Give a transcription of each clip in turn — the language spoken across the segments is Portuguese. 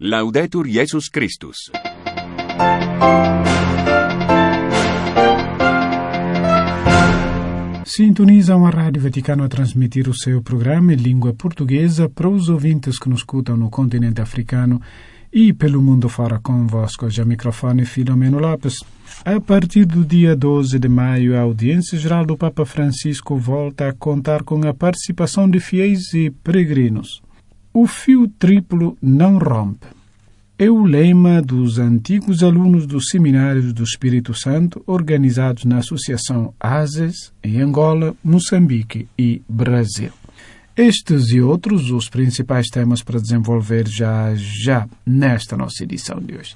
Laudetur Jesus Christus. Sintonizam a Rádio Vaticano a transmitir o seu programa em língua portuguesa para os ouvintes que nos escutam no continente africano e pelo mundo fora. Convosco, já microfone Filomeno Lopes. A partir do dia 12 de maio, a audiência geral do Papa Francisco volta a contar com a participação de fiéis e peregrinos. O fio triplo não rompe. É o lema dos antigos alunos dos seminários do Espírito Santo, organizados na Associação ASES, em Angola, Moçambique e Brasil. Estes e outros os principais temas para desenvolver já nesta nossa edição de hoje.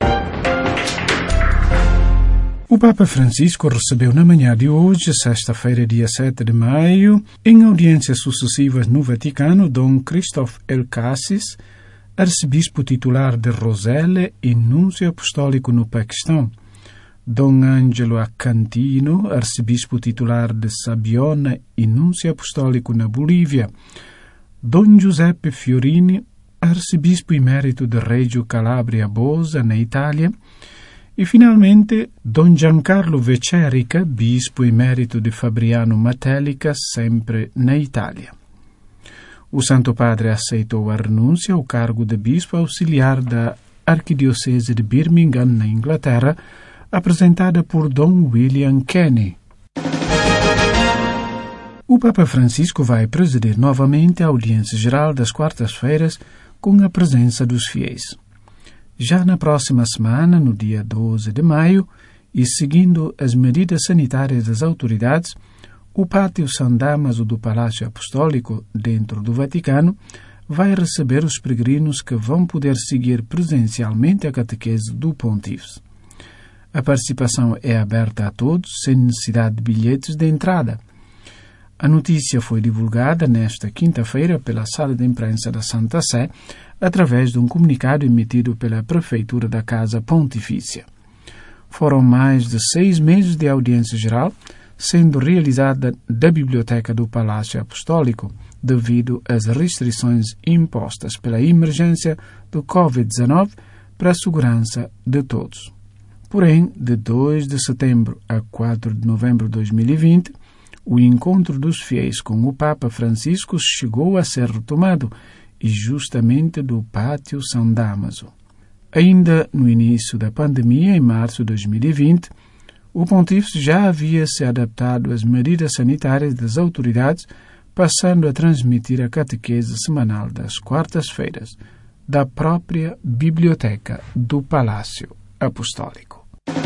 O Papa Francisco recebeu na manhã de hoje, sexta-feira, dia 7 de maio, em audiências sucessivas no Vaticano, Dom Christophe El Cassis, arcebispo titular de Roselle e núncio apostólico no Paquistão, Dom Angelo Acantino, arcebispo titular de Sabiona e núncio apostólico na Bolívia, Dom Giuseppe Fiorini, arcebispo emérito de Reggio Calabria Bosa, na Itália, e, finalmente, Dom Giancarlo Vecerica, bispo emérito de Fabriano Matelica, sempre na Itália. O Santo Padre aceitou a renúncia ao cargo de bispo auxiliar da Arquidiocese de Birmingham, na Inglaterra, apresentada por Dom William Kenny. O Papa Francisco vai presidir novamente a audiência geral das quartas-feiras com a presença dos fiéis. Já na próxima semana, no dia 12 de maio, e seguindo as medidas sanitárias das autoridades, o Pátio San Damaso do Palácio Apostólico, dentro do Vaticano, vai receber os peregrinos que vão poder seguir presencialmente a catequese do Pontífice. A participação é aberta a todos, sem necessidade de bilhetes de entrada. A notícia foi divulgada nesta quinta-feira pela Sala de Imprensa da Santa Sé, através de um comunicado emitido pela Prefeitura da Casa Pontifícia. Foram mais de 6 meses de audiência geral, sendo realizada da Biblioteca do Palácio Apostólico, devido às restrições impostas pela emergência do Covid-19 para a segurança de todos. Porém, de 2 de setembro a 4 de novembro de 2020, o encontro dos fiéis com o Papa Francisco chegou a ser retomado, e justamente do Pátio San Damaso. Ainda no início da pandemia, em março de 2020, o Pontífice já havia se adaptado às medidas sanitárias das autoridades, passando a transmitir a catequese semanal das quartas-feiras da própria Biblioteca do Palácio Apostólico.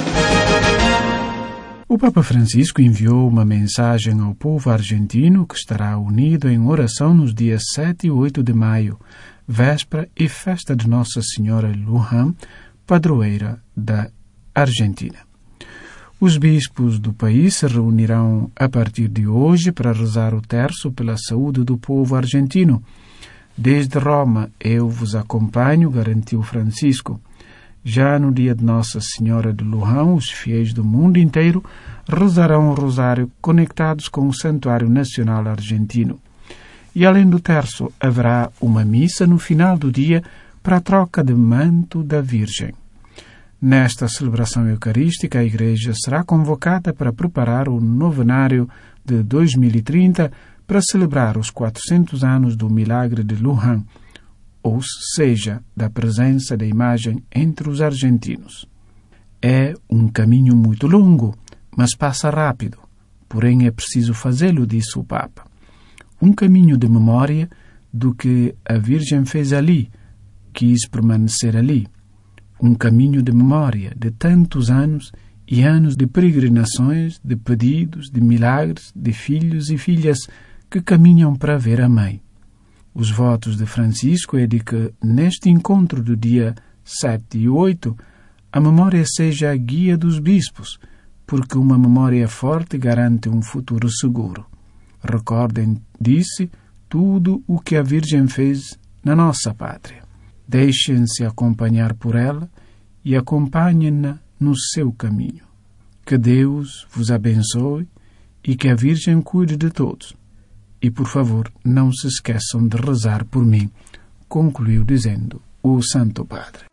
O Papa Francisco enviou uma mensagem ao povo argentino que estará unido em oração nos dias 7 e 8 de maio, véspera e festa de Nossa Senhora Luján, padroeira da Argentina. Os bispos do país se reunirão a partir de hoje para rezar o terço pela saúde do povo argentino. Desde Roma eu vos acompanho, garantiu Francisco. Já no dia de Nossa Senhora de Luján, os fiéis do mundo inteiro rezarão o rosário conectados com o Santuário Nacional Argentino. E além do terço, haverá uma missa no final do dia para a troca de manto da Virgem. Nesta celebração eucarística, a Igreja será convocada para preparar o novenário de 2030 para celebrar os 400 anos do milagre de Luján, ou seja, da presença da imagem entre os argentinos. É um caminho muito longo, mas passa rápido. Porém, é preciso fazê-lo, disse o Papa. Um caminho de memória do que a Virgem fez ali, quis permanecer ali. Um caminho de memória de tantos anos e anos de peregrinações, de pedidos, de milagres, de filhos e filhas que caminham para ver a Mãe. Os votos de Francisco é de que, neste encontro do dia 7 e 8, a memória seja a guia dos bispos, porque uma memória forte garante um futuro seguro. Recordem, disse, tudo o que a Virgem fez na nossa pátria. Deixem-se acompanhar por ela e acompanhem-na no seu caminho. Que Deus vos abençoe e que a Virgem cuide de todos. E, por favor, não se esqueçam de rezar por mim, concluiu dizendo o Santo Padre.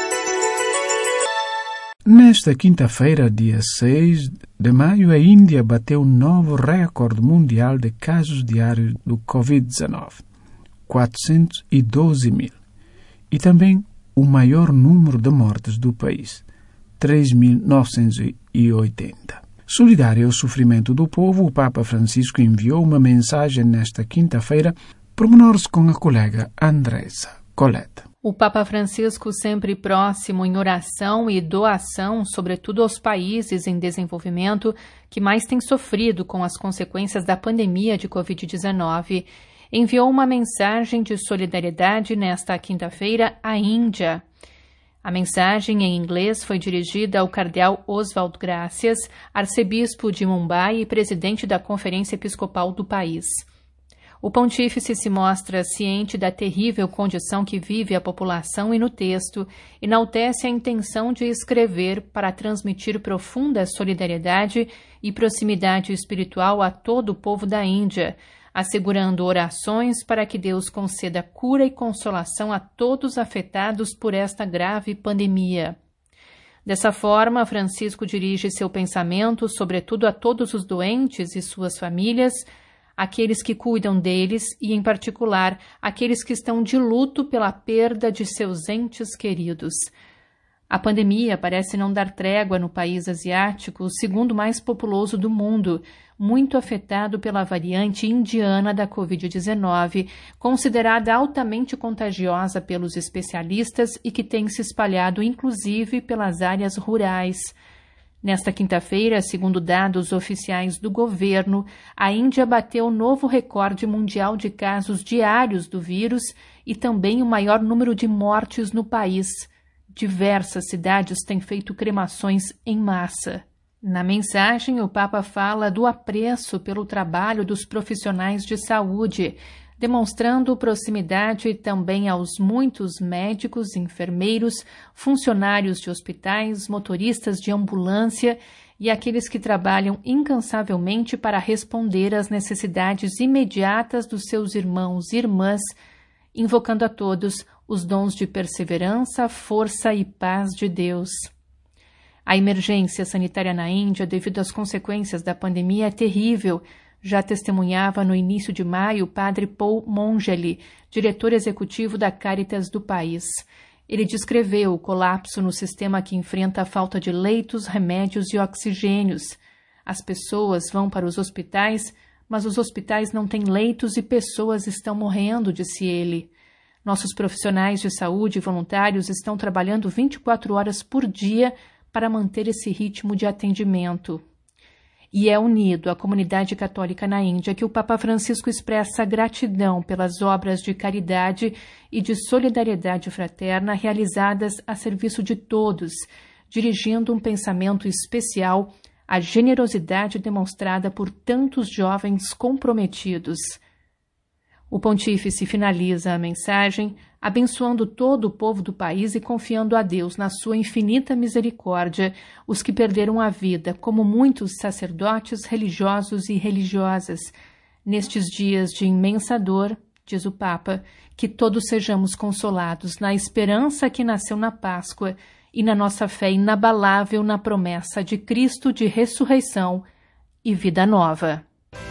Nesta quinta-feira, dia 6 de maio, a Índia bateu um novo recorde mundial de casos diários do Covid-19, 412 mil, e também o maior número de mortes do país, 3.980. Solidário ao sofrimento do povo, o Papa Francisco enviou uma mensagem nesta quinta-feira, pormenores com a colega Andressa Coleta. O Papa Francisco, sempre próximo em oração e doação, sobretudo aos países em desenvolvimento que mais têm sofrido com as consequências da pandemia de Covid-19, enviou uma mensagem de solidariedade nesta quinta-feira à Índia. A mensagem em inglês foi dirigida ao cardeal Oswald Gracias, arcebispo de Mumbai e presidente da Conferência Episcopal do país. O pontífice se mostra ciente da terrível condição que vive a população e no texto enaltece a intenção de escrever para transmitir profunda solidariedade e proximidade espiritual a todo o povo da Índia, assegurando orações para que Deus conceda cura e consolação a todos afetados por esta grave pandemia. Dessa forma, Francisco dirige seu pensamento, sobretudo a todos os doentes e suas famílias, aqueles que cuidam deles e, em particular, aqueles que estão de luto pela perda de seus entes queridos. A pandemia parece não dar trégua no país asiático, o segundo mais populoso do mundo, muito afetado pela variante indiana da Covid-19, considerada altamente contagiosa pelos especialistas e que tem se espalhado inclusive pelas áreas rurais. Nesta quinta-feira, segundo dados oficiais do governo, a Índia bateu o novo recorde mundial de casos diários do vírus e também o maior número de mortes no país. Diversas cidades têm feito cremações em massa. Na mensagem, o Papa fala do apreço pelo trabalho dos profissionais de saúde, demonstrando proximidade também aos muitos médicos, enfermeiros, funcionários de hospitais, motoristas de ambulância e aqueles que trabalham incansavelmente para responder às necessidades imediatas dos seus irmãos e irmãs, invocando a todos os dons de perseverança, força e paz de Deus. A emergência sanitária na Índia, devido às consequências da pandemia, é terrível. Já testemunhava no início de maio o padre Paul Mongeli, diretor executivo da Caritas do país. Ele descreveu o colapso no sistema que enfrenta a falta de leitos, remédios e oxigênios. As pessoas vão para os hospitais, mas os hospitais não têm leitos e pessoas estão morrendo, disse ele. Nossos profissionais de saúde e voluntários estão trabalhando 24 horas por dia para manter esse ritmo de atendimento. E é unido à comunidade católica na Índia que o Papa Francisco expressa gratidão pelas obras de caridade e de solidariedade fraterna realizadas a serviço de todos, dirigindo um pensamento especial à generosidade demonstrada por tantos jovens comprometidos. O pontífice finaliza a mensagem abençoando todo o povo do país e confiando a Deus, na sua infinita misericórdia, os que perderam a vida, como muitos sacerdotes, religiosos e religiosas. Nestes dias de imensa dor, diz o Papa, que todos sejamos consolados na esperança que nasceu na Páscoa e na nossa fé inabalável na promessa de Cristo de ressurreição e vida nova.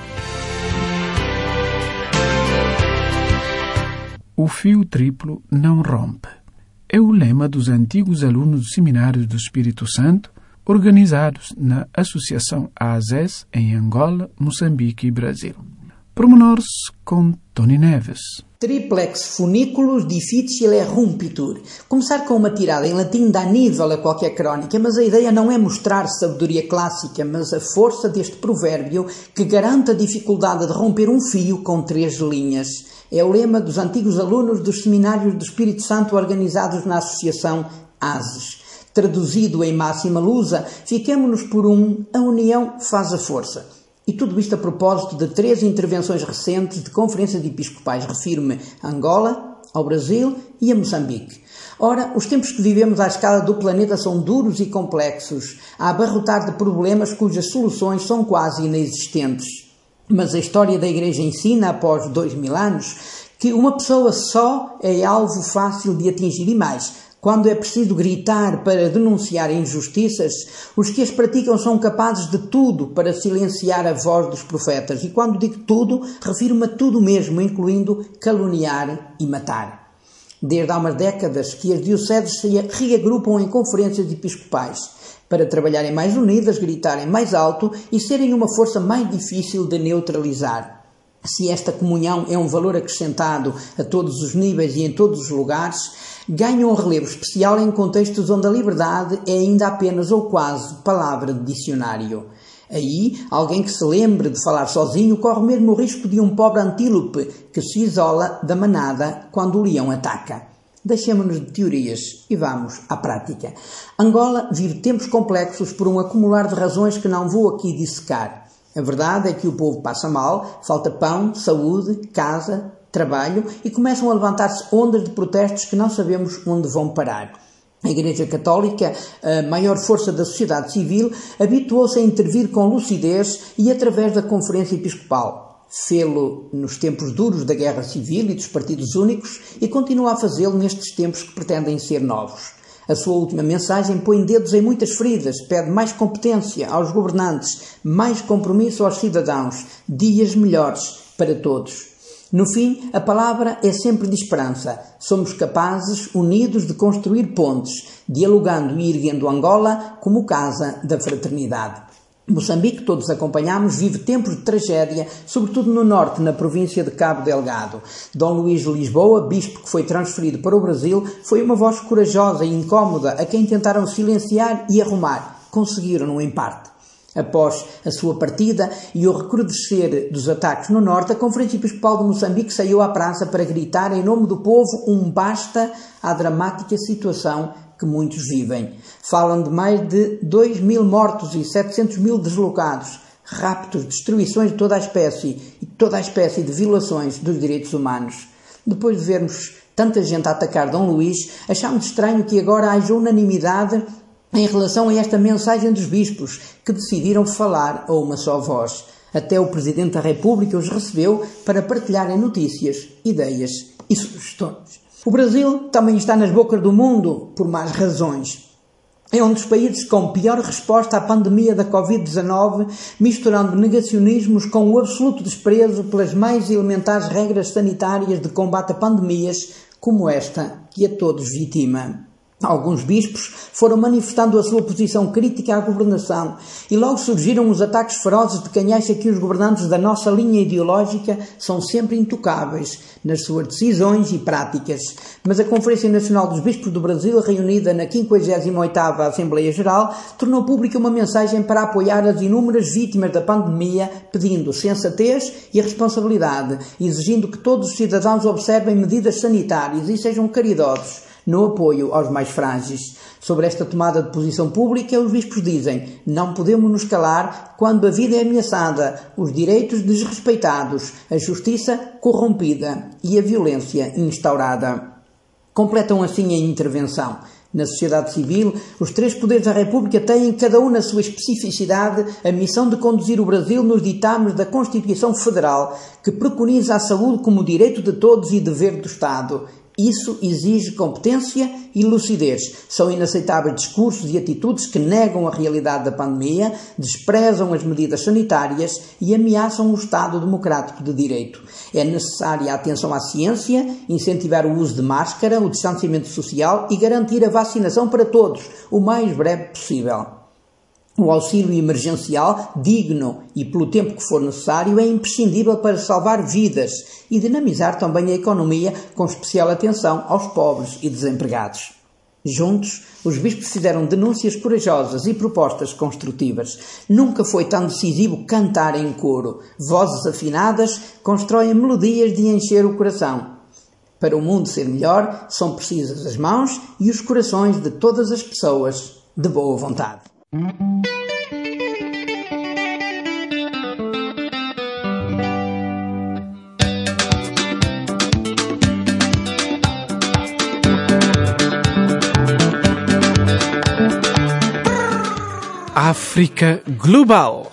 O fio triplo não rompe. É o lema dos antigos alunos dos seminários do Espírito Santo, organizados na Associação ASES em Angola, Moçambique e Brasil. Pormenores com Tony Neves. Triplex funiculus difficile rumpitur. Começar com uma tirada em latim dá nível a qualquer crónica, mas a ideia não é mostrar sabedoria clássica, mas a força deste provérbio que garante a dificuldade de romper um fio com 3 linhas. É o lema dos antigos alunos dos seminários do Espírito Santo organizados na Associação ASES. Traduzido em máxima lusa, fiquemo-nos por a união faz a força. E tudo isto a propósito de 3 intervenções recentes de conferências episcopais. Refiro-me a Angola, ao Brasil e a Moçambique. Ora, os tempos que vivemos à escala do planeta são duros e complexos, a abarrotar de problemas cujas soluções são quase inexistentes. Mas a história da Igreja ensina, após 2000 anos, que uma pessoa só é alvo fácil de atingir e mais. Quando é preciso gritar para denunciar injustiças, os que as praticam são capazes de tudo para silenciar a voz dos profetas. E quando digo tudo, refiro-me a tudo mesmo, incluindo caluniar e matar. Desde há umas décadas que as dioceses se reagrupam em conferências episcopais para trabalharem mais unidas, gritarem mais alto e serem uma força mais difícil de neutralizar. Se esta comunhão é um valor acrescentado a todos os níveis e em todos os lugares, ganha um relevo especial em contextos onde a liberdade é ainda apenas ou quase palavra de dicionário. Aí, alguém que se lembre de falar sozinho corre mesmo o risco de um pobre antílope que se isola da manada quando o leão ataca. Deixemos-nos de teorias e vamos à prática. Angola vive tempos complexos por um acumular de razões que não vou aqui dissecar. A verdade é que o povo passa mal, falta pão, saúde, casa, trabalho e começam a levantar-se ondas de protestos que não sabemos onde vão parar. A Igreja Católica, a maior força da sociedade civil, habituou-se a intervir com lucidez e através da Conferência Episcopal. Fê-lo nos tempos duros da Guerra Civil e dos partidos únicos e continua a fazê-lo nestes tempos que pretendem ser novos. A sua última mensagem põe dedos em muitas feridas, pede mais competência aos governantes, mais compromisso aos cidadãos, dias melhores para todos. No fim, a palavra é sempre de esperança. Somos capazes, unidos, de construir pontes, dialogando e erguendo Angola como casa da fraternidade. Moçambique, todos acompanhamos, vive tempos de tragédia, sobretudo no norte, na província de Cabo Delgado. Dom Luís de Lisboa, bispo que foi transferido para o Brasil, foi uma voz corajosa e incómoda a quem tentaram silenciar e arrumar. Conseguiram-no em parte. Após a sua partida e o recrudescer dos ataques no norte, a Conferência Episcopal de Moçambique saiu à praça para gritar em nome do povo um basta à dramática situação que muitos vivem. Falam de mais de 2.000 mortos e 700.000 deslocados, raptos, destruições de toda a espécie e toda a espécie de violações dos direitos humanos. Depois de vermos tanta gente a atacar Dom Luís, achamos estranho que agora haja unanimidade em relação a esta mensagem dos bispos, que decidiram falar a uma só voz. Até o Presidente da República os recebeu para partilharem notícias, ideias e sugestões. O Brasil também está nas bocas do mundo por más razões. É um dos países com pior resposta à pandemia da Covid-19, misturando negacionismos com o absoluto desprezo pelas mais elementares regras sanitárias de combate a pandemias, como esta que a todos vitima. Alguns bispos foram manifestando a sua posição crítica à governação e logo surgiram os ataques ferozes de quem acha que os governantes da nossa linha ideológica são sempre intocáveis nas suas decisões e práticas. Mas a Conferência Nacional dos Bispos do Brasil, reunida na 58ª Assembleia Geral, tornou pública uma mensagem para apoiar as inúmeras vítimas da pandemia, pedindo sensatez e responsabilidade, exigindo que todos os cidadãos observem medidas sanitárias e sejam caridosos no apoio aos mais frágeis. Sobre esta tomada de posição pública, os bispos dizem: não podemos nos calar quando a vida é ameaçada, os direitos desrespeitados, a justiça corrompida e a violência instaurada. Completam assim a intervenção. Na sociedade civil, os três poderes da República têm, cada um na sua especificidade, a missão de conduzir o Brasil nos ditames da Constituição Federal, que preconiza a saúde como direito de todos e dever do Estado. Isso exige competência e lucidez. São inaceitáveis discursos e atitudes que negam a realidade da pandemia, desprezam as medidas sanitárias e ameaçam o Estado democrático de direito. É necessária a atenção à ciência, incentivar o uso de máscara, o distanciamento social e garantir a vacinação para todos, o mais breve possível. O auxílio emergencial, digno e pelo tempo que for necessário, é imprescindível para salvar vidas e dinamizar também a economia, com especial atenção aos pobres e desempregados. Juntos, os bispos fizeram denúncias corajosas e propostas construtivas. Nunca foi tão decisivo cantar em coro. Vozes afinadas constroem melodias de encher o coração. Para o mundo ser melhor, são precisas as mãos e os corações de todas as pessoas de boa vontade. África Global.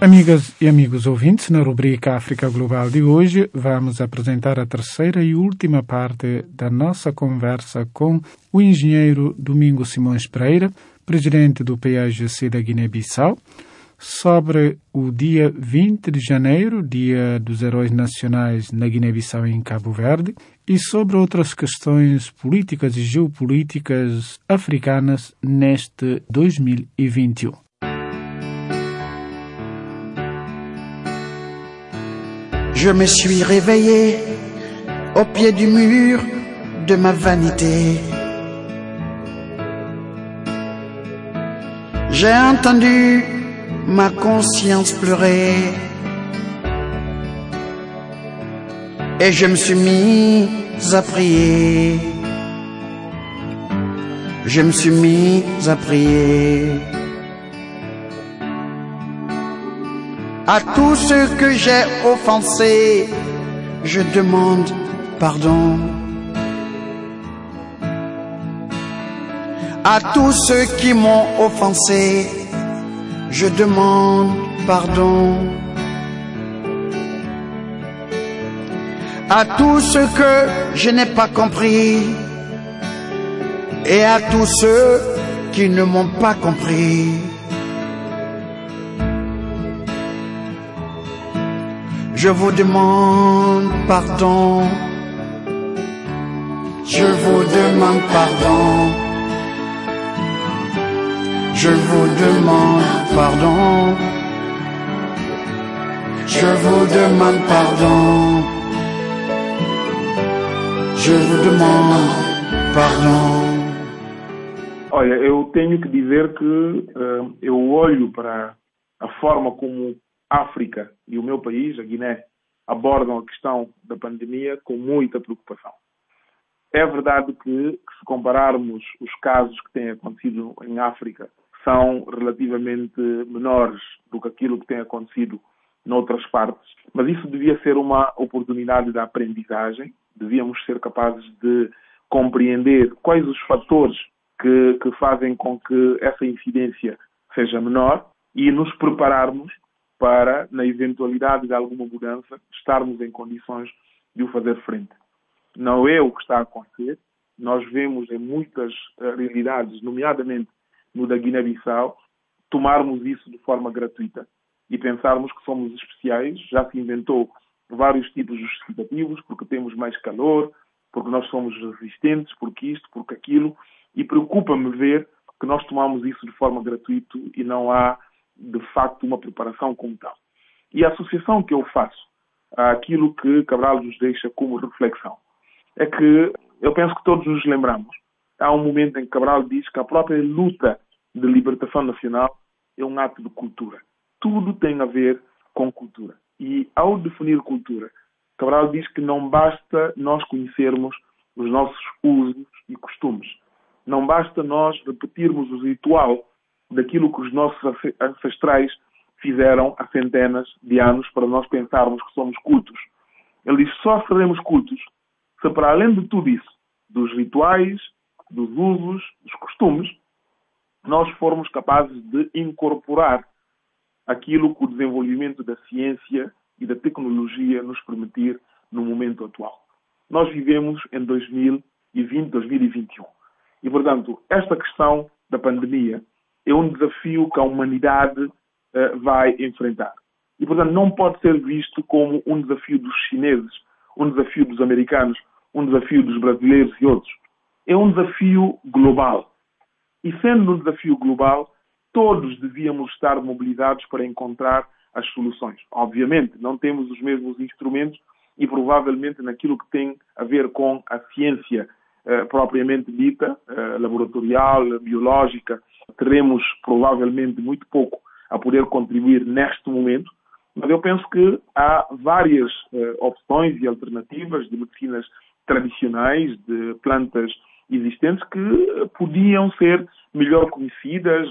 Amigas e amigos ouvintes, na rubrica África Global de hoje, vamos apresentar a terceira e última parte da nossa conversa com o engenheiro Domingos Simões Pereira, presidente do PAGC da Guiné-Bissau, sobre o dia 20 de janeiro, Dia dos Heróis Nacionais na Guiné-Bissau e em Cabo Verde, e sobre outras questões políticas e geopolíticas africanas neste 2021. Je me suis réveillé au pied du mur de ma vanité. J'ai entendu ma conscience pleurer et je me suis mis à prier. Je me suis mis à prier. À tous ceux que j'ai offensés, je demande pardon. À tous ceux qui m'ont offensé, je demande pardon. À tous ceux que je n'ai pas compris et à tous ceux qui ne m'ont pas compris, je vous demande pardon. Je vous demande pardon. Je vous demande pardon. Je vous demande pardon. Je vous demande pardon. Olha, eu tenho que dizer que eu olho para a forma como a África e o meu país, a Guiné, abordam a questão da pandemia com muita preocupação. É verdade que se compararmos os casos que têm acontecido em África, são relativamente menores do que aquilo que tem acontecido noutras partes, mas isso devia ser uma oportunidade de aprendizagem. Devíamos ser capazes de compreender quais os fatores que fazem com que essa incidência seja menor e nos prepararmos para, na eventualidade de alguma mudança, estarmos em condições de o fazer frente. Não é o que está a acontecer. Nós vemos em muitas realidades, nomeadamente no da Guiné-Bissau, tomarmos isso de forma gratuita e pensarmos que somos especiais. Já se inventou vários tipos justificativos, porque temos mais calor, porque nós somos resistentes, porque isto, porque aquilo, e preocupa-me ver que nós tomamos isso de forma gratuita e não há, de facto, uma preparação como tal. E a associação que eu faço àquilo que Cabral nos deixa como reflexão é que eu penso que todos nos lembramos. Há um momento em que Cabral diz que a própria luta de libertação nacional é um ato de cultura. Tudo tem a ver com cultura. E ao definir cultura, Cabral diz que não basta nós conhecermos os nossos usos e costumes. Não basta nós repetirmos o ritual daquilo que os nossos ancestrais fizeram há centenas de anos para nós pensarmos que somos cultos. Ele diz que só seremos cultos se, para além de tudo isso, dos rituais, dos usos, dos costumes, nós formos capazes de incorporar aquilo que o desenvolvimento da ciência e da tecnologia nos permitir no momento atual. Nós vivemos em 2020, 2021. E, portanto, esta questão da pandemia é um desafio que a humanidade vai enfrentar. E, portanto, não pode ser visto como um desafio dos chineses, um desafio dos americanos, um desafio dos brasileiros e outros. É um desafio global. E sendo um desafio global, todos devíamos estar mobilizados para encontrar as soluções. Obviamente, não temos os mesmos instrumentos e provavelmente naquilo que tem a ver com a ciência propriamente dita, laboratorial, biológica, teremos provavelmente muito pouco a poder contribuir neste momento, mas eu penso que há várias opções e alternativas de medicinas tradicionais, de plantas existentes que podiam ser melhor conhecidas,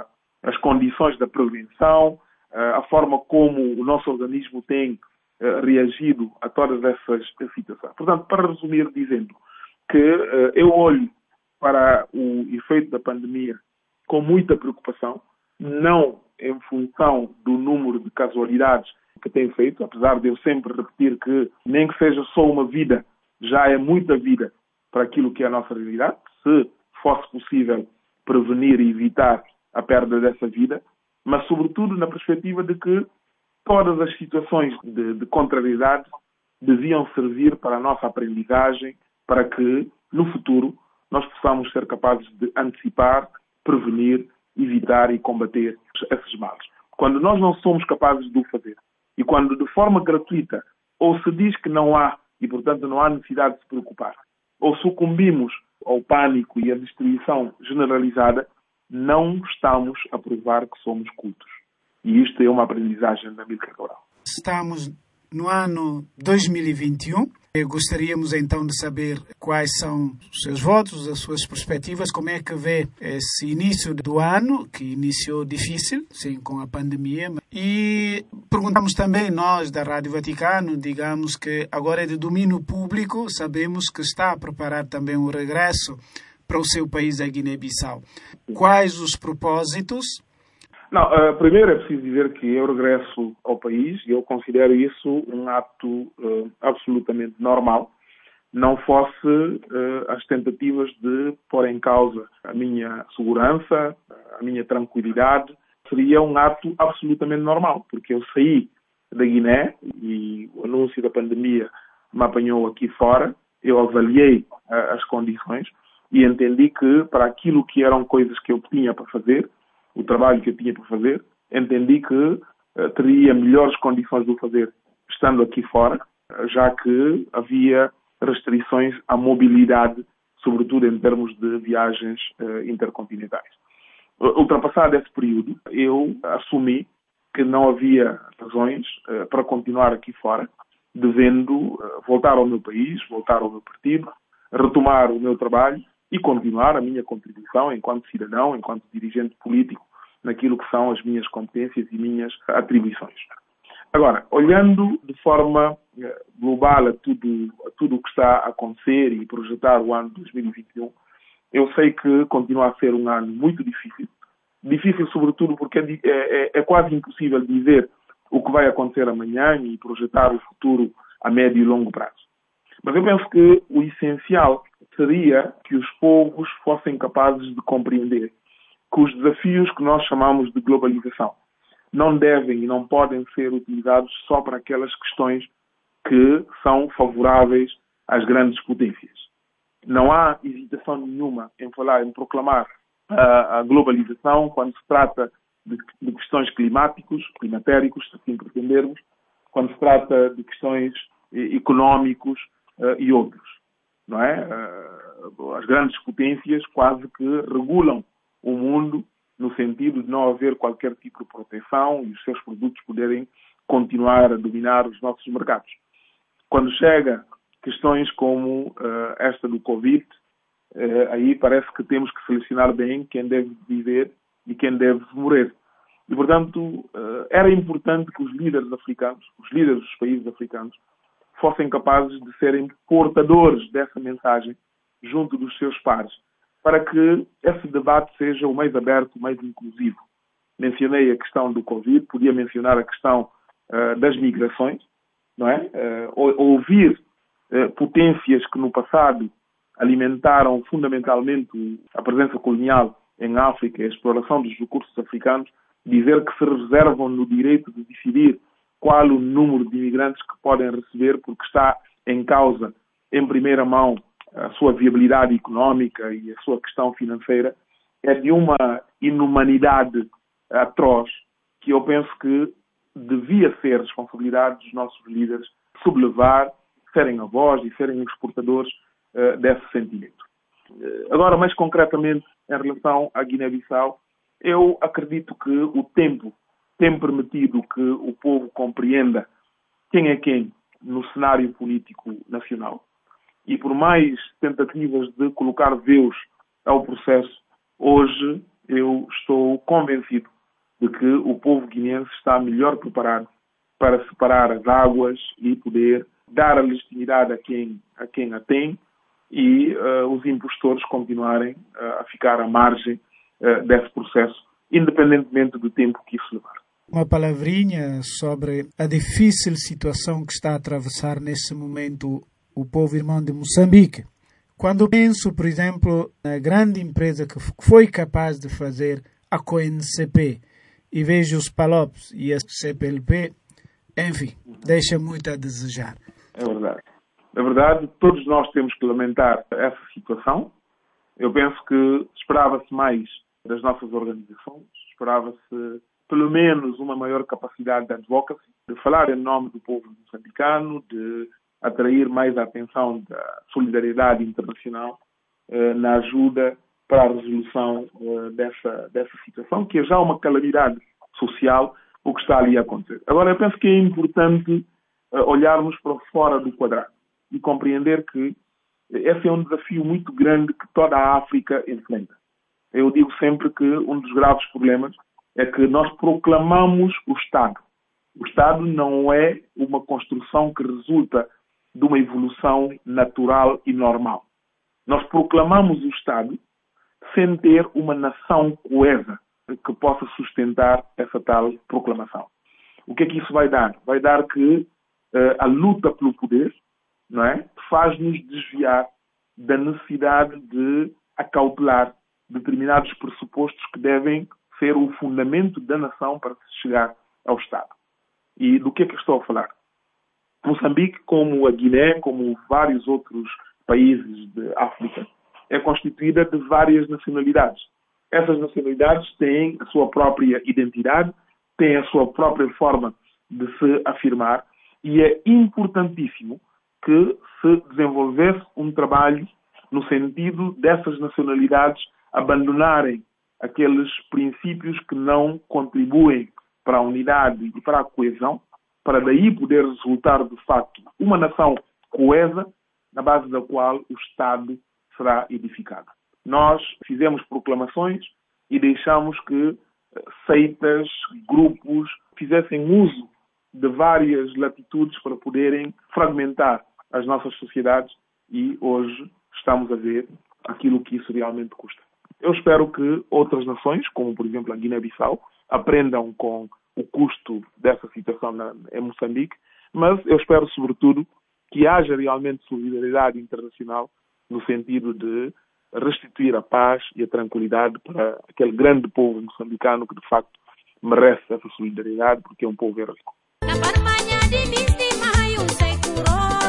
as condições da prevenção, a forma como o nosso organismo tem reagido a todas essas situações. Portanto, para resumir dizendo que eu olho para o efeito da pandemia com muita preocupação, não em função do número de casualidades que tem feito, apesar de eu sempre repetir que nem que seja só uma vida, já é muita vida para aquilo que é a nossa realidade. Se fosse possível prevenir e evitar a perda dessa vida, mas sobretudo na perspectiva de que todas as situações de contrariedade deviam servir para a nossa aprendizagem, para que, no futuro, nós possamos ser capazes de antecipar, prevenir, evitar e combater esses males. Quando nós não somos capazes de o fazer, e quando de forma gratuita ou se diz que não há, e portanto não há necessidade de se preocupar, ou sucumbimos ao pânico e à destruição generalizada, não estamos a provar que somos cultos. E isto é uma aprendizagem da Amílcar Cabral. Estamos no ano 2021. Gostaríamos então de saber quais são os seus votos, as suas perspectivas, como é que vê esse início do ano, que iniciou difícil, sim, com a pandemia. E perguntamos também nós da Rádio Vaticano, digamos que agora é de domínio público, sabemos que está a preparar também um regresso para o seu país, a Guiné-Bissau. Quais os propósitos? Não, primeiro é preciso dizer que eu regresso ao país e eu considero isso um ato absolutamente normal, não fosse as tentativas de pôr em causa a minha segurança, a minha tranquilidade, seria um ato absolutamente normal, porque eu saí da Guiné e o anúncio da pandemia me apanhou aqui fora, eu avaliei as condições e entendi que para aquilo que eram coisas que eu tinha para fazer, o trabalho que eu tinha para fazer, entendi que teria melhores condições de o fazer estando aqui fora, já que havia restrições à mobilidade, sobretudo em termos de viagens intercontinentais. Ultrapassado esse período, eu assumi que não havia razões para continuar aqui fora, devendo voltar ao meu país, voltar ao meu partido, retomar o meu trabalho e continuar a minha contribuição enquanto cidadão, enquanto dirigente político, naquilo que são as minhas competências e minhas atribuições. Agora, olhando de forma global a tudo o que está a acontecer e projetar o ano 2021, eu sei que continua a ser um ano muito difícil. Difícil, sobretudo, porque é quase impossível dizer o que vai acontecer amanhã e projetar o futuro a médio e longo prazo. Mas eu penso que o essencial seria que os povos fossem capazes de compreender que os desafios que nós chamamos de globalização não devem e não podem ser utilizados só para aquelas questões que são favoráveis às grandes potências. Não há hesitação nenhuma em proclamar a globalização quando se trata de questões climatéricos, se assim pretendermos, quando se trata de questões económicos e outros. Não é? As grandes potências quase que regulam o mundo no sentido de não haver qualquer tipo de proteção e os seus produtos poderem continuar a dominar os nossos mercados. Quando chega questões como esta do Covid, aí parece que temos que selecionar bem quem deve viver e quem deve morrer. E, portanto, era importante que os líderes africanos, os líderes dos países africanos, fossem capazes de serem portadores dessa mensagem junto dos seus pares, para que esse debate seja o mais aberto, o mais inclusivo. Mencionei a questão do Covid, podia mencionar a questão das migrações, não é? Ouvir potências que no passado alimentaram fundamentalmente a presença colonial em África e a exploração dos recursos africanos, dizer que se reservam no direito de decidir qual o número de imigrantes que podem receber, porque está em causa, em primeira mão, a sua viabilidade económica e a sua questão financeira, é de uma inumanidade atroz que eu penso que devia ser responsabilidade dos nossos líderes sublevar, serem a voz e serem os portadores desse sentimento. Agora, mais concretamente, em relação à Guiné-Bissau, eu acredito que o tempo tem permitido que o povo compreenda quem é quem no cenário político nacional. E por mais tentativas de colocar veus ao processo, hoje eu estou convencido de que o povo guineense está melhor preparado para separar as águas e poder dar a legitimidade a quem a tem e os impostores continuarem a ficar à margem desse processo independentemente do tempo que isso levar. Uma palavrinha sobre a difícil situação que está a atravessar nesse momento o povo irmão de Moçambique. Quando penso, por exemplo, na grande empresa que foi capaz de fazer a CONCP e vejo os PALOPs e a CPLP, enfim, deixa muito a desejar. É verdade. É verdade, todos nós temos que lamentar essa situação. Eu penso que esperava-se mais das nossas organizações, esperava-se pelo menos uma maior capacidade de advocacy, de falar em nome do povo moçambicano, de atrair mais a atenção da solidariedade internacional na ajuda para a resolução dessa situação, que é já uma calamidade social o que está ali a acontecer. Agora, eu penso que é importante olharmos para fora do quadrado e compreender que esse é um desafio muito grande que toda a África enfrenta. Eu digo sempre que um dos graves problemas é que nós proclamamos o Estado. O Estado não é uma construção que resulta de uma evolução natural e normal. Nós proclamamos o Estado sem ter uma nação coesa que possa sustentar essa tal proclamação. O que é que isso vai dar? Vai dar que a luta pelo poder, não é, faz-nos desviar da necessidade de acautelar determinados pressupostos que devem ser o fundamento da nação para se chegar ao Estado. E do que é que estou a falar? Moçambique, como a Guiné, como vários outros países de África, é constituída de várias nacionalidades. Essas nacionalidades têm a sua própria identidade, têm a sua própria forma de se afirmar e é importantíssimo que se desenvolvesse um trabalho no sentido dessas nacionalidades abandonarem aqueles princípios que não contribuem para a unidade e para a coesão, para daí poder resultar, de facto, uma nação coesa, na base da qual o Estado será edificado. Nós fizemos proclamações e deixamos que seitas, grupos, fizessem uso de várias latitudes para poderem fragmentar as nossas sociedades e hoje estamos a ver aquilo que isso realmente custa. Eu espero que outras nações, como por exemplo a Guiné-Bissau, aprendam com o custo dessa situação em Moçambique, mas eu espero sobretudo que haja realmente solidariedade internacional no sentido de restituir a paz e a tranquilidade para aquele grande povo moçambicano que de facto merece essa solidariedade porque é um povo heróico.